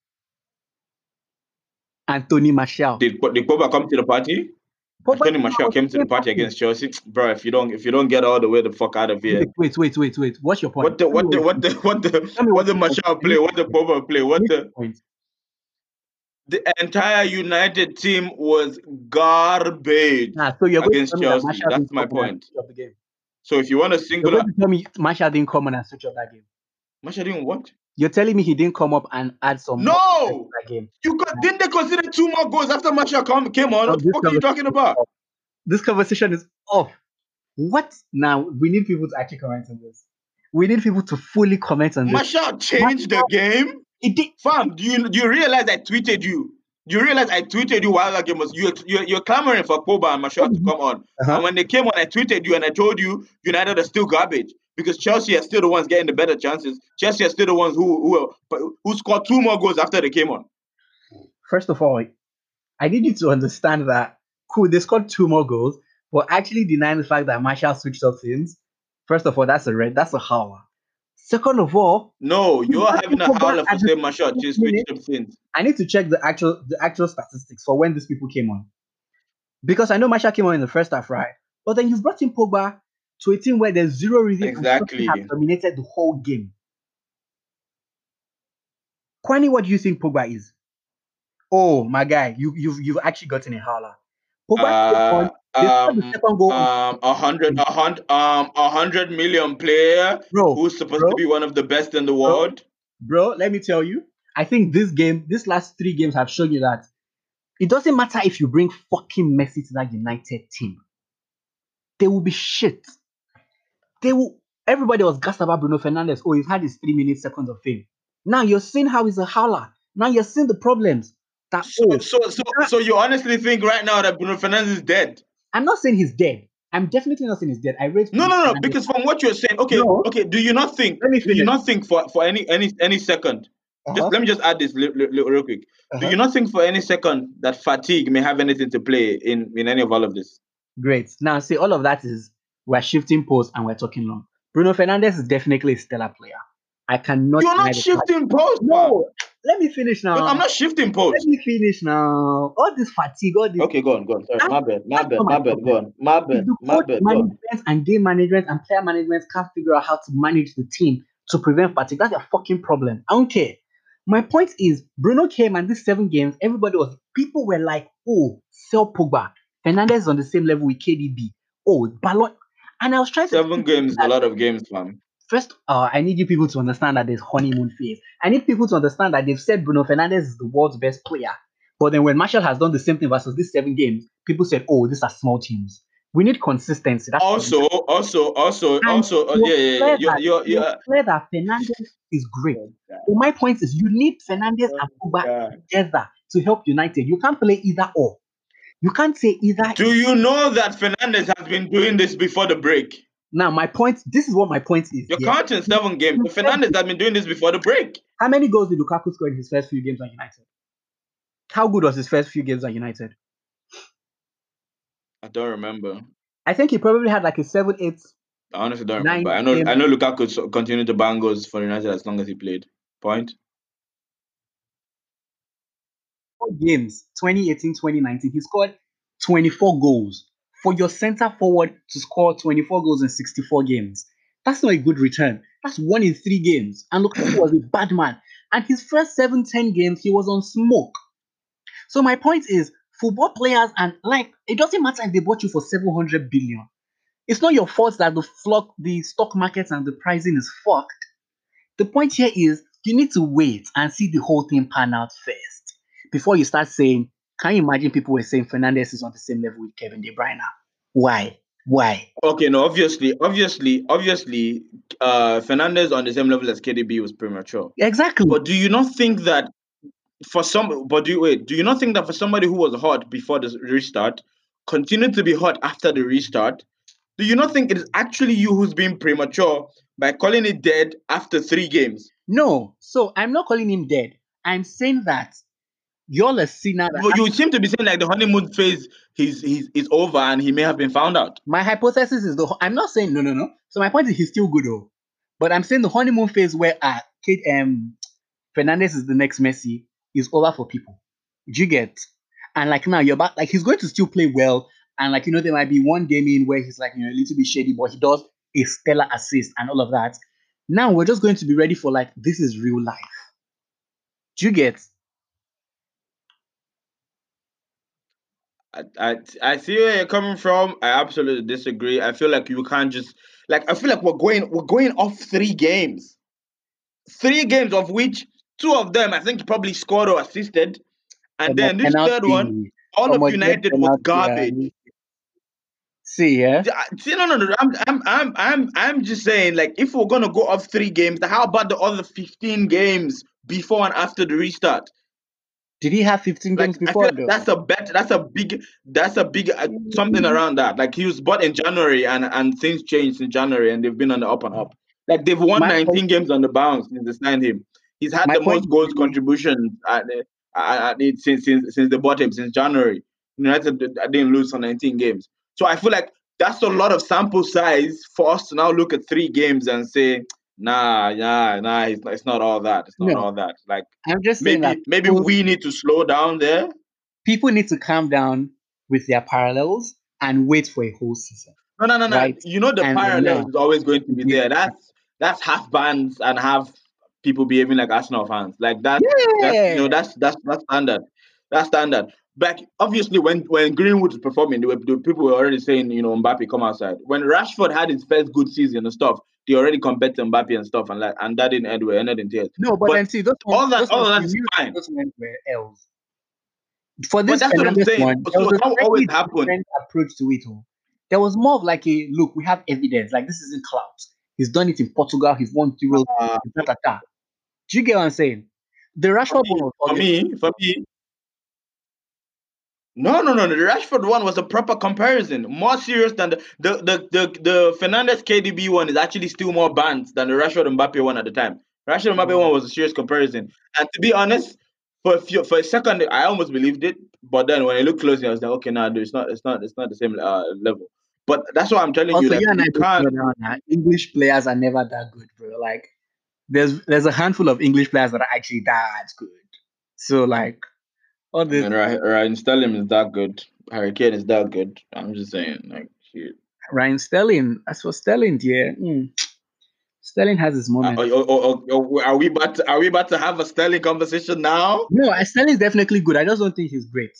Anthony Martial. Did did Pogba come to the party? Pogba Anthony Martial came to the party against Chelsea, bro. If you don't if you don't get all the way the fuck out of here. Wait, wait, wait, wait. What's your point? What the what the what the what the what the Martial play? What the Pogba play? What the point? The entire United team was garbage ah, so you're against Chelsea. That That's my point. Of the game. So if you want to single you're going to tell me Martial didn't come on and switch up that game. Martial didn't what? You're telling me he didn't come up and add some no more to that game. You got, didn't they consider two more goals after Martial come, came on? No, what the fuck are you talking about? This conversation is off. What? Now we need people to actually comment on this. We need people to fully comment on this. Martial changed Martial, the game. It did. Fam, do you do you realize I tweeted you? Do you realize I tweeted you while that game was you? You're, you're clamoring for Pogba and Martial to come on, uh-huh. and when they came on, I tweeted you and I told you United are still garbage because Chelsea are still the ones getting the better chances. Chelsea are still the ones who who who scored two more goals after they came on. First of all, I need you to understand that cool, they scored two more goals, but actually denying the fact that Martial switched up things. First of all, that's a red, that's a howler. Second of all, no, you're having a howler for saying Martial just switched up things. I need to check the actual the actual statistics for when these people came on. Because I know Martial came on in the first half, right? But then you've brought in Pogba to a team where there's zero rhythm and Tottenham have Exactly. dominated the whole game. Kwani, what do you think Pogba is? Oh my guy, you you've you've actually gotten a howler. Pogba came on. Uh, They scored the um, second goal on um, a hundred, a hundred, um, a hundred million player bro, who's supposed to bro, be one of the best in the bro, world. bro. Let me tell you, I think this game, this last three games have shown you that it doesn't matter if you bring fucking Messi to that United team. They will be shit. They will. Everybody was gassed about Bruno Fernandes. Oh, he's had his three minutes seconds of fame. Now you're seeing how he's a howler. Now you're seeing the problems. That So, oh, so, so, so you honestly think right now that Bruno Fernandes is dead? I'm not saying he's dead. I'm definitely not saying he's dead. I rate No, Bruno no, no. Fernandes. Because from what you're saying, okay, No, okay. Do you not think? let me Do you finish. not think for for any any any second? Just Uh-huh. let me just add this li- li- li- real quick. Do Uh-huh. you not think for any second that fatigue may have anything to play in in any of all of this? Great. Now, see, all of that is we're shifting posts and we're talking long. Bruno Fernandes is definitely a stellar player. I cannot You're deny not the fact. shifting post, man. No, let me finish Look, now. I'm not shifting Let post. me finish now. All this fatigue, all this. Okay, go on, go on. Sorry, That, my bad, my that's bad, not my my bad. problem. Go on, my If bad, the my coach bad. Go on. management and game management and player management can't figure out how to manage the team to prevent fatigue, that's a fucking problem. I don't care. My point is, Bruno came and these seven games, everybody was, people were like, oh, sell Pogba. Fernandez is on the same level with K D B. Oh, Ballon. And I was trying to Seven explain to games, people is a that lot of games, fam. first, uh, I need you people to understand that there's honeymoon phase. I need people to understand that they've said Bruno Fernandes is the world's best player. But then when Marshall has done the same thing versus these seven games, people said, oh, these are small teams. We need consistency. That's what we Also, need. also, also, And also, it uh, was yeah, yeah, yeah. clear You're, that, you're, it was you're. clear that Fernandes is great. Oh, God. So my point is, you need Fernandes Oh, and Pogba God. together to help United. You can't play either or. You can't say either. Do you know that Fernandez has been doing this before the break? Now, my point, this is what my point is. You're Yeah. counting seven games. But Fernandez has been doing this before the break. How many goals did Lukaku score in his first few games at United? How good was his first few games at United? I don't remember. I think he probably had like a seven, eight, I honestly don't nine remember. I know, game I know Lukaku so- continued to bang goals for United as long as he played. Point. games, twenty eighteen, twenty nineteen. He scored twenty-four goals. For your center forward to score twenty-four goals in sixty-four games, that's not a good return. That's one in three games. And Lukaku was a bad man. And his first seven, ten games, he was on smoke. So my point is, football players and like it doesn't matter if they bought you for seven hundred billion. It's not your fault that the flock, the stock markets and the pricing is fucked. The point here is you need to wait and see the whole thing pan out first before you start saying, can you imagine people were saying Fernandez is on the same level with Kevin De Bruyne? Why? Why? Okay, no, obviously, obviously, obviously, uh, Fernandez on the same level as K D B was premature. Exactly. But do you not think that for some, but do you wait? Do you not think that for somebody who was hot before the restart, continued to be hot after the restart, do you not think it is actually you who's being premature by calling it dead after three games? No. So I'm not calling him dead. I'm saying that you're a sinner. That But you seem to be saying like the honeymoon phase he's he's is over and he may have been found out. my hypothesis is the. I'm not saying no, no, no. So my point is he's still good though, but I'm saying the honeymoon phase where uh, Kate um Fernandez is the next Messi is over for people. Do you get? And like now you're back, like he's going to still play well. And like you know, there might be one game in where he's like you know a little bit shady, but he does a stellar assist and all of that. Now we're just going to be ready for like this is real life. Do you get? I, I I see where you're coming from. I absolutely disagree. I feel like you can't just like I feel like we're going we're going off three games. Three games of which two of them I think he probably scored or assisted. And From a then this third one, penalty. all From of a dead United was penalty. garbage. Uh, see, yeah. Yeah, See, no, no, no. I'm, I'm, I'm, I'm, I'm just saying, like, if we're gonna go off three games, how about the other fifteen games before and after the restart? Did he have fifteen games Like, I feel before like though? that's a bet. That's a big. That's a big uh, something around that. Like he was bought in January, and and things changed in January, and they've been on the up and up. Like they've won My point, nineteen games on the bounce since they signed him. He's had my the point most is goals really, contributions at, at, at it since since since they bought him since January. United didn't lose for nineteen games, so I feel like that's a lot of sample size for us to now look at three games and say, nah, nah, nah, it's not, it's not all that. It's not no. all that. Like I'm just saying that maybe maybe people, we need to slow down there. people need to calm down with their parallels and wait for a whole season, No, no, no, no. right? You know the And then parallels now, is always going to be we- there. That's that's half bands and half people behaving like Arsenal fans. Like that. That's you yeah, know that's that's that's standard. That's standard. But obviously, when when Greenwood was performing, there were, the people were already saying, you know, Mbappe come outside. When Rashford had his first good season and stuff, they already compared to Mbappe and stuff, and like and that didn't end well, ended in tears. no, but But then see those ones, all that, those all ones of we that's knew fine. those ones were L's. For But this that's what I'm Fernandez saying. one, there So was a how always slightly happen? different approach to it. Oh. There was more of like a look, we have evidence. Like this isn't clout. He's done it in Portugal. He's won Euros. Uh, Ta, ta, ta. Do you get what I'm saying? The for Rashford one me, was for obviously me, for me, no, no, no. The Rashford one was a proper comparison, more serious than the the the the, the Fernandez K D B one is actually still more banned than the Rashford Mbappe one at the time. Rashford Mbappe uh, one was a serious comparison, and to be honest, for a few, for a second I almost believed it, but then when I looked closely, I was like, okay, no, nah, it's not, it's not, it's not the same uh, level. But that's why I'm telling you also that you and I you both can't. know now that English players are never that good, bro. Like there's there's a handful of English players that are actually that good. So like all I this mean, Ryan, Ryan Sterling is that good. Harry Kane is that good. I'm just saying, like, shit. Ryan Sterling, as for Sterling, yeah, mm, Sterling has his Uh, moments. oh, oh, oh, oh, are we about to, are we about to have a Sterling conversation now? No, Sterling is definitely good. I just don't think he's great.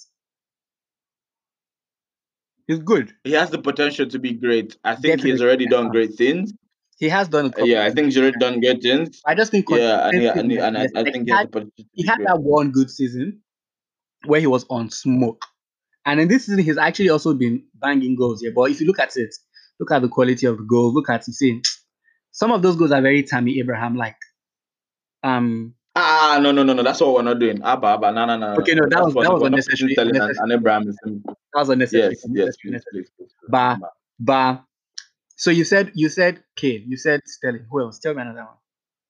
He's good. He has the potential to be great. I think he's Definitely. already done great things. He has done a Uh, couple yeah, I of think things. he's already done great things. I just think Yeah, and yeah, and, consistency is and I, less. I Like think he he has had, the potential to he be had great. that one good season where he was on smoke, and in this season he's actually also been banging goals. Yeah, but if you look at it, look at the quality of the goals. Look at you see, some of those goals are very Tammy Abraham like. Um. Ah, no, no, no, no. That's what we're not doing. Abba, Abba, no, no, no, no, Okay, no, no. that That's was what that was we're not putting unnecessary. Sterling and, Unnecessary. and Abraham. in the same- That was unnecessary. Yes, yes, Unnecessary. please, Unnecessary. please, please. please. But Abba. but so you said you said Kane, you said Sterling. Who else? Tell me another one.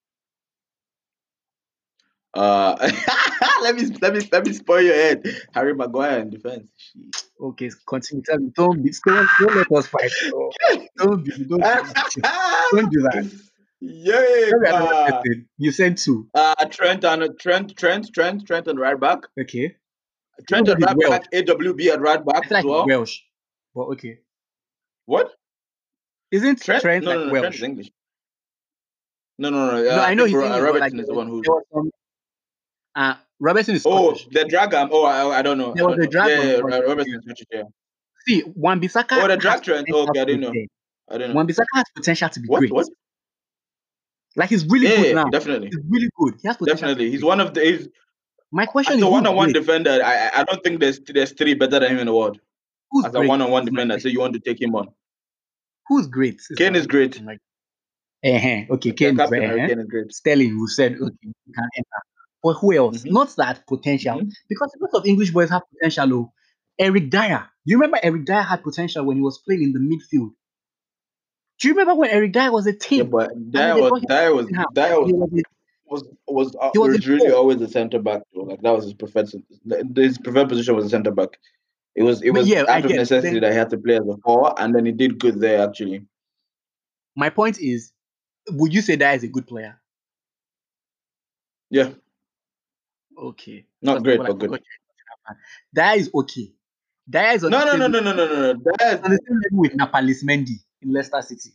Uh, let me let me let me spoil your head. Harry Maguire in defense. Shit. Okay, continue. Tell me. Don't be. Don't, don't let us fight. Oh, don't be. Don't do that. Don't do that. Yeah, Tell me another bah. person. You said two. Uh, Trent and Trent, Trent, Trent, Trent on right back. Okay. Even Trent though at he's right Welsh, back. A W B at right I back feel as like he's well. Welsh. But okay. What? Isn't Trent? Trent No, like no, no. Trent is Welsh? English. No, no, no. No, Uh, I I know think he's Ro- uh, English, but like Robertson there is the was, one who's. there was some. Uh, Robertson is Oh, Scottish. the Dragon. Oh, I, I don't know. There I was don't a know. Yeah, drag yeah. on. yeah, uh, Robertson is Scottish. Yeah. See, Wan-Bissaka Oh, the has drag Trent. Oh, potential okay, I to be didn't know. there. I didn't know. Wan-Bissaka has potential to be What? great. What? Like he's really Yeah, good yeah, now. definitely, He's really good. He has potential to be definitely. He's great. one of the. He's My as question is, a who's one-on-one great? defender. I I I don't think there's there's three better than him in the world. Who's As a great? one-on-one Is my defender, so question. you want to take him on. Who's great? Is Kane my is great. question. Like, uh okay, Their Kane is captain great. Harry Uh-huh. Kane is great. Sterling, we said, okay, you can enter. But who else? Mm-hmm. Not that potential. Mm-hmm. Because a lot of English boys have potential. Though. Eric Dyer. You remember Eric Dyer had potential when he was playing in the midfield? Do you remember when Eric Dyer was a Yeah, team? but And then Dyer they was brought him Dyer to was Tottenham. Dyer He was was a, was was uh, he was a was really four. always a centre back. Though. Like that was his preferred his preferred position was a centre back. It was it But was yeah, I out of get. necessity Then that he had to play as a four, and then he did good there actually. my point is, would you say Dyer is a good player? Yeah, Okay. not Because people great like but good. forgot Dyer is okay. Dyer is on the No, no, same no, no, no, no, no, no. Dyer, on the same level with Napalis Mendy in Leicester City.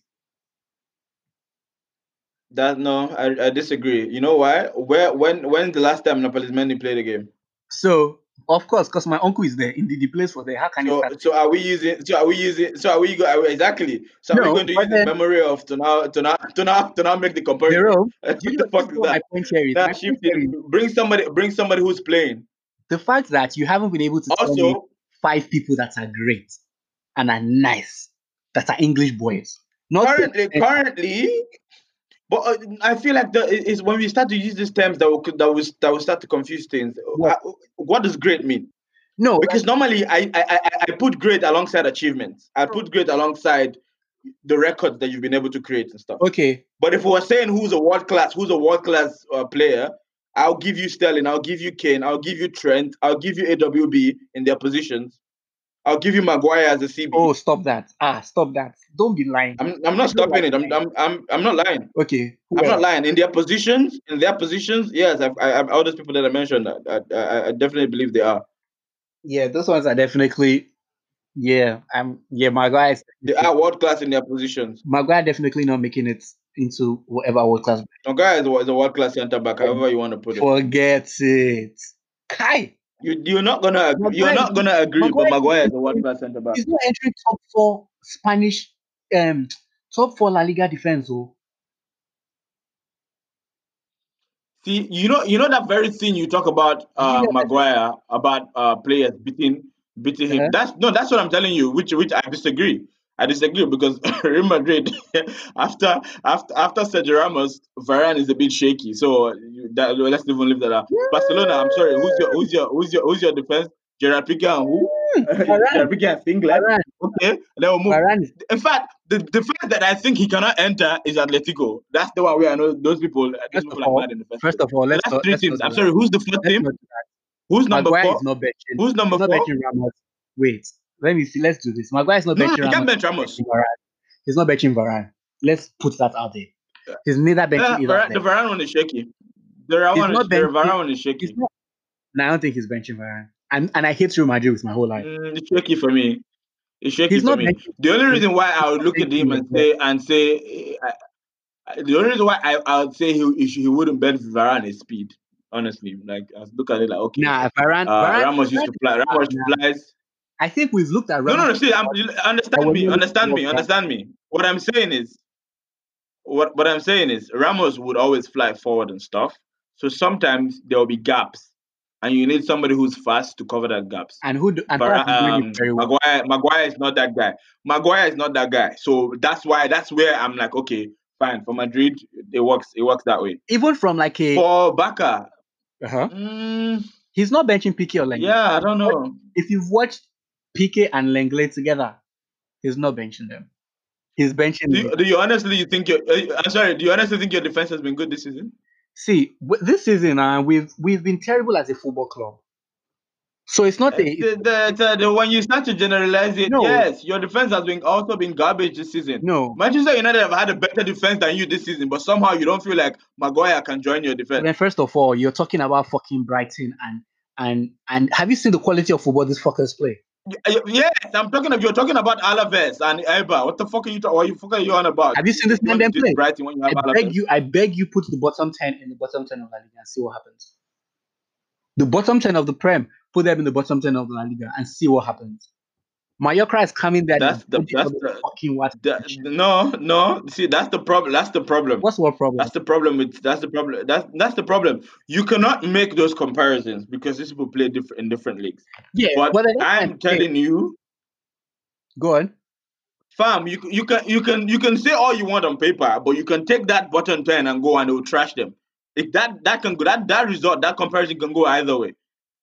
that no, I, I disagree. You know why? Where when when the last time Napolis Mendy played a game? So of course, because my uncle is there, indeed the place was there. How can you So start? so are we using? So are we using? So are we go are we- exactly? So are we No, going to but use his then memory of to now to now to now to now make the comparison? Jerome, What do you know, the this fuck is is what my that? point here is. Now My point shift here it. is Bring somebody. Bring somebody who's playing. the fact that you haven't been able to tell me Also, five people that are great and are nice, that are English boys. Not saying currently, currently, but uh, I feel like the is when we start to use these terms that will that will that will start to confuse things. what? Uh, What does great mean? No, like, Because normally I, I I I put great alongside achievements. I put great alongside the records that you've been able to create and stuff. okay. But if we're saying who's a world class, who's a world class uh, player, I'll give you Sterling, I'll give you Kane, I'll give you Trent, I'll give you A W B in their positions. I'll give you Maguire as a C B. Oh, stop that. Ah, stop that. Don't be lying. I'm I'm not I don't like stopping it. I'm lying. I'm I'm I'm not lying. Okay, who I'm not else? lying. In their positions, in their positions, yes, I've, I, I've all those people that I mentioned. I, I, I definitely believe they are. Yeah, those ones are definitely. Yeah, I'm. Yeah, Maguire is They are world class in their positions. Maguire definitely not making it into whatever world class. Maguire is, a- is a world class centre back, however you want to put it. Forget it. Kai. You you're not gonna agree, you're Maguire, not gonna agree, but Maguire Maguire is is a world class centre back. he's not entering top four Spanish, um, top four La Liga defense. Oh, See, you know, you know that very thing you talk about uh Julian, Maguire about uh players beating beating him. uh, That's no, that's what I'm telling you, which which I disagree. I disagree because Real Madrid after after after Sergio Ramos, Varane is a bit shaky. So you, that, let's even leave that out. Barcelona, I'm sorry, who's your who's your who's your who's your defense? Gerard Piqué and who? Varane, Gerard Piqué and England. Varane, Okay, then we'll move. Varane. In fact, the, the fact that I think he cannot enter is Atletico. That's the one where I know those people. Those First of people are all, mad in the first first place. of all, So let's that's not three let's not teams. do I'm that. sorry. Who's the fourth Let's team? not do that. Who's number Maguire four? is not benching. Who's number He's not four? benching Ramos. Wait, let me see. Let's do this. Maguire is not No, no, benching you Ramos. can't bench He's not Ramos. benching Varane. He's not benching Varane. Let's put that out there. He's neither benching Yeah, either. Varane, of the them. Varane one is shaky. The Varane He's one is not the benching. Varane one is He's shaky. not. No, I don't think he's benching Varane. And and I hate Real Madrid with my whole life. Mm, it's shaky for me. It's shaky He's for not me. benching. The only He's reason why I would not look at him benching and Lenglet. say and say I, I- the only reason why I, I would say he he, should- he wouldn't bench Varane is speed. Honestly, like I look at it like okay, Nah, Varane. uh, Varane. Ramos used Varane to is fly. fast Ramos now. flies. I think we've looked at No, no, Ramos. no. See, I'm, I understand was me, not looking understand for me, that. understand me. What I'm saying is, what what I'm saying is, Ramos would always fly forward and stuff. So sometimes there will be gaps, and you need somebody who's fast to cover that gaps. And who do, and who But has been doing it um, very well. Maguire, Maguire is not that guy. Maguire is not that guy. So that's why that's where I'm like, okay, fine. For Madrid, it works. It works that way. Even from like a For Barca, uh-huh. mm, He's not benching Piqué or Lenglet. yeah, I don't know. If you've watched Piqué and Lenglet together, he's not benching them. He's benching Do them. you, do you honestly you think your? uh, I'm sorry. Do you honestly think your defense has been good this season? See, w- this season, uh, we've we've been terrible as a football club. So it's not a It's the, the, the, the- when you start to generalize it, No. yes, your defense has been also been garbage this season. no. Manchester United have had a better defense than you this season, but somehow you don't feel like Maguire can join your But defense. then first of all, you're talking about fucking Brighton and and and have you seen the quality of football these fuckers play? Y- Yes, I'm talking of you're talking about Alaves and Eibar. What the fuck are you talking? What you fuck are you on about? Have you seen this You man want to them diss play? Brighton when you have I Alaves? beg you, I beg you, put the bottom ten in the bottom ten of La Liga and see what happens. The bottom ten of the Prem, put them in the bottom ten of La Liga and see what happens. Mallorca is coming there. That's the dodging that's all the the, fucking what? the no no. See, that's the problem. That's the problem. What's what problem? That's the problem with that's the problem. That's that's the problem. You cannot make those comparisons because these people play different in different leagues. Yeah, But but then I'm hey, telling you, go on. fam, you you can you can you can say all you want on paper, but you can take that bottom ten and go and it will trash them. If that that can go that that result that comparison can go either way.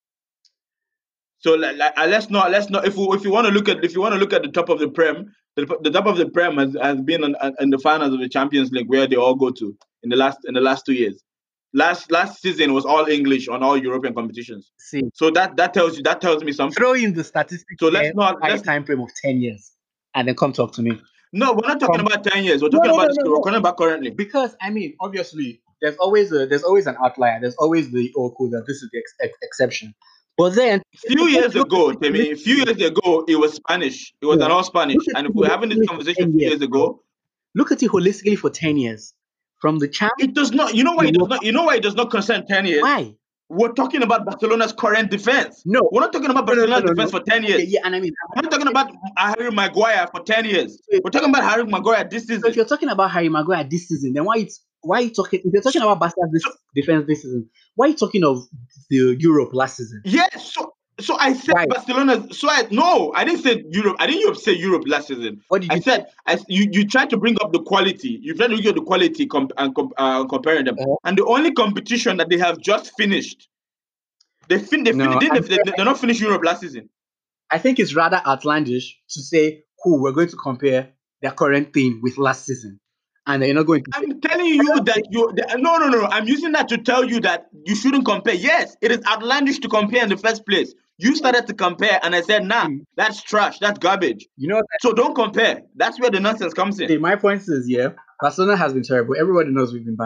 So like, like uh, let's not let's not if we, if you want to look at if you want to look at the top of the Prem, the, the top of the Prem has, has been in, in the finals of the Champions League where they all go to in the last in the last two years. Last last season was all English on all European competitions. See, So that that tells you that tells me something. throw in the statistics. So let's not by a let's time frame of ten years, and then come talk to me. no, we're not talking Come- about ten years. We're No, talking no, about no, this, no, we're no. talking about currently. Because I mean, obviously, there's always a there's always an outlier. There's always the oh, cool, that this is the ex- ex- exception. But then, Few years look ago, at it Timmy, a few years ago, it was Spanish. It was Yeah. an all Spanish. Look at And if it we're having this holistically for conversation a ten few years, years ago, look at it holistically for ten years, from the champ. it does not. You know why it does Europe. not. You know why it does not concern ten years. Why? We're talking about Barcelona's current defense. No. We're not talking about No, no, no, Barcelona's no, defense no. for ten years. Okay, yeah, and I mean, We're not talking about Harry Maguire for ten years. We're talking about Harry Maguire this so if season. you're talking about Harry Maguire this season, then why it's why are you talking? If you're talking about Barca's this defense this season, why are you talking of the Europe last season? Yes. So so I said Why? Barcelona. So I no, I didn't say Europe. I didn't say Europe last season. What did I you said I, you you tried to bring up the quality. You tried to bring up the quality comp, and comp, uh, comparing them. Uh-huh. And the only competition that they have just finished, they fin they, No, fin- they, I'm they, they, they're not finished Europe last season. I think it's rather outlandish to say, cool, we're going to compare their current thing with last season. And they're not going to I'm telling you that you that, no no no. I'm using that to tell you that you shouldn't compare. Yes, it is outlandish to compare in the first place. You started to compare, and I said, nah, Mm. that's trash. That's garbage. you know So don't compare. That's where the nonsense comes in. okay, my point is, yeah, Barcelona has been terrible. Everybody knows we've been bad.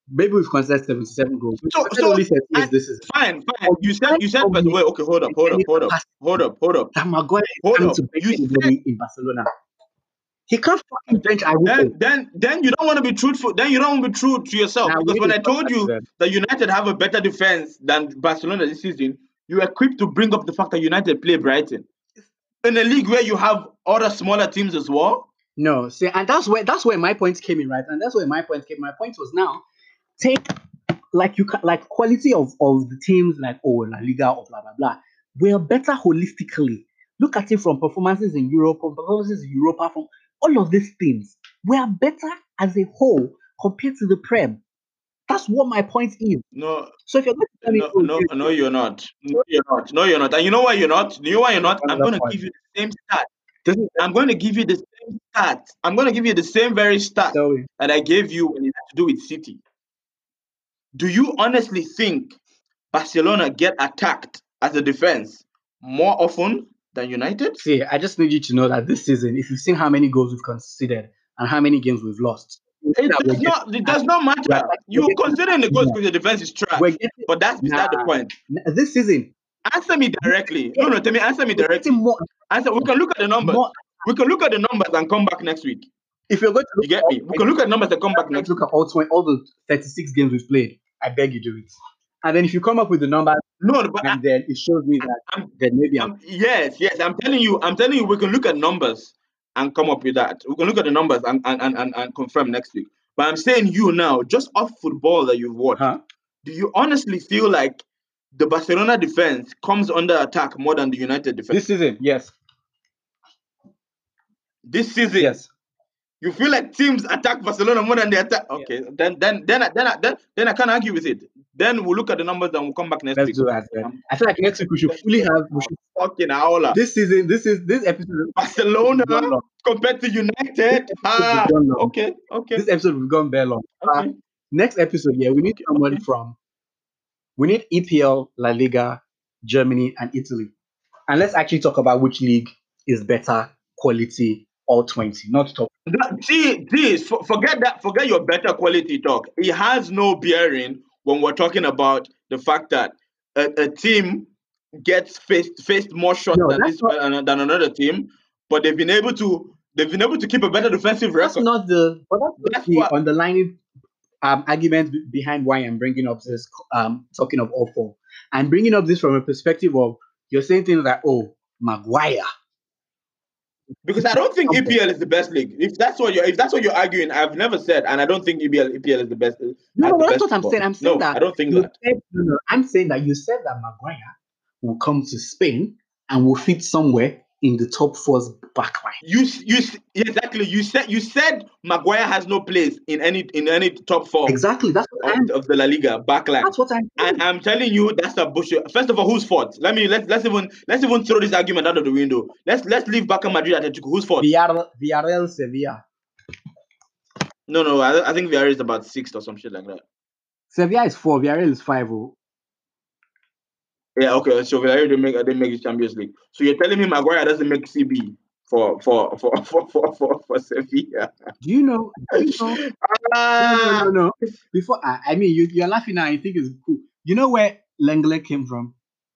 maybe we've conceded seventy-seven goals. We've So, conceded so only thirty-eight and this season. fine, fine. But You you said, can't you said, tell by the me way, okay, hold up, hold up, any hold up, capacity hold up, hold up, that Maguire is hold coming up. to bench You said, anybody in Barcelona. He can't fucking bench then, Aguero. then, then you don't want to be truthful. Then you don't want to be true to yourself Now, because we when need I to talk told back to you them. that United have a better defense than Barcelona this season, you were quick to bring up the fact that United play Brighton in a league where you have other smaller teams as well. No, see, and that's where that's where my point came in, right? And that's where my point came. My point was now take like you ca- like quality of of the teams like oh La Liga or blah blah blah. We're better holistically. Look at it from performances in Europe, from performances in Europa, from all of these things. We are better as a whole compared to the Prem. That's what my point is. No, So if you're going to tell me, no, oh, no, yes, no, you're not. No, you're not. No, you're not. And you know why you're not? You know why you're not? I'm another going to point. give you the same stat. This is I'm going to give you the same stat. I'm going to give you the same very stat tell me. that I gave you when it had to do with City. Do you honestly think Barcelona get attacked as a defense more often than United? See, I just need you to know that this season, if you've seen how many goals we've conceded and how many games we've lost, you see It that we're does getting not. It does attacked. not We're matter. attacking- we're You getting considering the attacked goals more. because the defense is trash. We're getting But that's beside the nah. point. N- This season, Answer me directly. No, no, tell me. Answer me we're directly. getting more. Answer. We can look at the numbers. more. We can look at the numbers and come back next week. If you're going to look You at get all, me? We can look at numbers and come back next look week. at all twenty, all the thirty-six games we've played, I beg you do it. And then if you come up with the numbers, No, but I, and then it shows me that I'm, then maybe I'm I'm yes, yes. I'm telling you. I'm telling you. We can look at numbers and come up with that. We can look at the numbers and and, and, and, and confirm next week. But I'm saying you now, just off football that you've watched, huh? do you honestly feel like the Barcelona defense comes under attack more than the United defense This season, yes, this season? yes. You feel like teams attack Barcelona more than they attack. Okay, then then then I- then I- then then I can't argue with it. Then we'll look at the numbers and we'll come back next Let's week. do that. Then. I'm I feel like next week we should fully have we should, fucking howler. this season. This is this episode. Barcelona Gone long. compared to United. Ah, We've gone long. okay, okay, This episode we've gone very long. Uh, okay. next episode, yeah, we need someone okay. from we need E P L, La Liga, Germany, and Italy. And let's actually talk about which league is better quality, all twenty, not top. That- See, this for- forget that. Forget your better quality talk. It has no bearing when we're talking about the fact that a, a team gets faced faced more shots No, than that's this not- uh, than another team, but they've been able to they've been able to keep a better defensive That's record. not the but that's, not That's the what- underlying um, argument be- behind why I'm bringing up this um talking of all four. I'm bringing up this from a perspective of you're saying things like, oh, Maguire. Because I don't think E P L is the best league. If that's what you're if that's what you're arguing, I've never said, and I don't think E P L E P L is the best. No, has no, the that's best what I'm football. saying. I'm saying no, that I don't think you that. said, no, no, I'm saying that you said that Maguire will come to Spain and will fit somewhere in the top four's backline. You s- you s- exactly. You said you said Maguire has no place in any in any top four Exactly. That's what of, I'm. of the La Liga backline. That's what I'm. And I'm telling you, that's a bullshit. First of all, whose fault? Let me let's let's even let's even throw this argument out of the window. Let's let's leave Barca Madrid Atletico. Whose fault? Villarreal, Villarreal, Sevilla. No, no, I, I think Villarreal is about sixth or some shit like that. Sevilla is four. Villarreal is five. Oh. Yeah, okay. So Villarreal didn't make didn't make the Champions League. So you're telling me Maguire doesn't make C B for for for for for for, for Sevilla? Do you know? Do you know? No, Ah, no, no, no. Before I, I mean, you you're laughing now. You think it's cool. You know where Lenglet came from?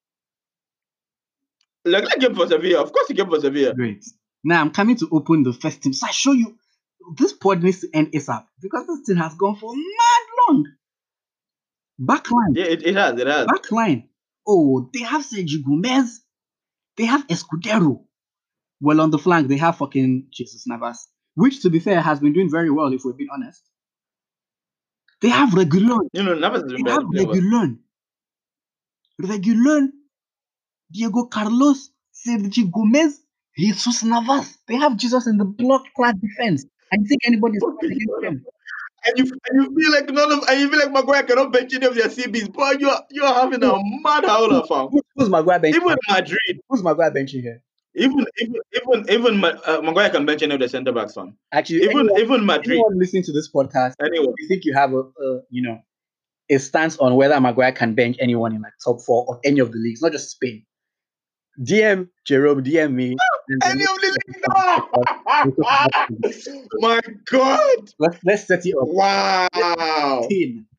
like like came for Sevilla. Of course, he came for Sevilla. Great. Now I'm coming to open the first team. So I show you this pod needs to end ASAP because this thing has gone for mad long. Backline. Yeah, it, it has. It has. Backline. Oh, they have Sergio Gomez. They have Escudero. Well, on the flank, they have fucking Jesus Navas, which, to be fair, has been doing very well, if we're being honest. They have Regulon. You know, Navas has been They have playing well. Regulon. Regulon, Diego Carlos, Sergio Gomez, Jesus Navas. They have Jesus in the block class defense. I think anybody's Okay, against shut up. them. And you, and you feel like none of, and you feel like Maguire cannot bench any of their C Bs. Boy, you're you're having a mad howler, fam. Who- Who's Maguire benching? Even Madrid, Who's Maguire benching here? even even even even Ma- uh, Maguire can bench any of the centre backs, fam. Actually, Even anyone, even Madrid. anyone listening to this podcast, Anyway, you think you have a, a you know a stance on whether Maguire can bench anyone in like top four of any of the leagues, not just Spain. D M Jerome, D M me. and then any of the we'll talk about league. My God! let's let's set it up. Wow! fifteen.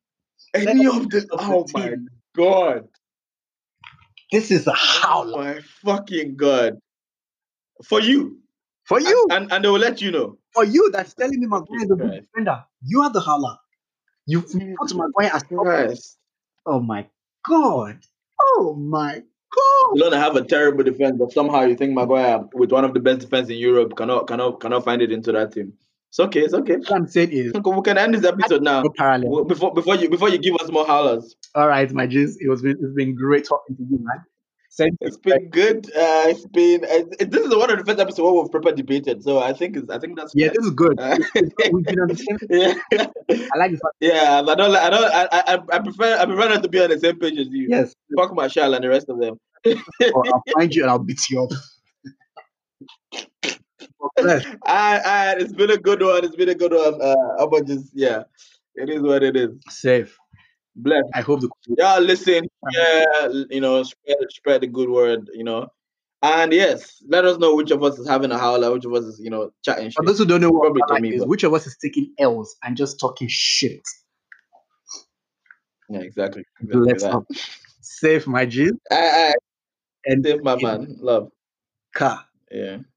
Any of the of the oh my team. god. This is a Oh howler my fucking god. For you. for And, you. and and they will let you know. For you, that's telling me Maguire Jesus is a good Christ. defender. You are the howler. You put Jesus Maguire as top. Christ. Oh my god. Oh my god. Barcelona have a terrible defense, but somehow you think Maguire, with one of the best defense in Europe, cannot cannot cannot find it into that team. It's okay. It's okay. What I'm saying is We can end this episode now. no parallel. Before before you before you give us more howlers. All right, my G's. It was been, it's been great talking to you, man. Send It's been good. Uh, it's been. Uh, it, this is one of the first episodes where we've proper debated, so I think it's. I think that's yeah, fine. this is good. Uh, We've been on the same. yeah, I like the fact. yeah. I don't. like- I don't. I, I. I prefer. I prefer not to be on the same page as you. Yes. Fuck Marshall and the rest of them. Or I'll find you and I'll beat you up. Bless. I, I, it's been a good one. It's been a good one. Uh, how about just yeah, it is what it is. Safe. Bless. I hope the Yeah, listen. Yeah, you know, spread spread the good word. You know, and yes, let us know which of us is having a howler, which of us is you know chatting for shit. those who don't know what Probably howler to me, is, but which of us is taking L's and just talking shit? yeah, exactly. exactly Let's that. up. Safe, my G. I, I, And save my man. Love. car. Yeah.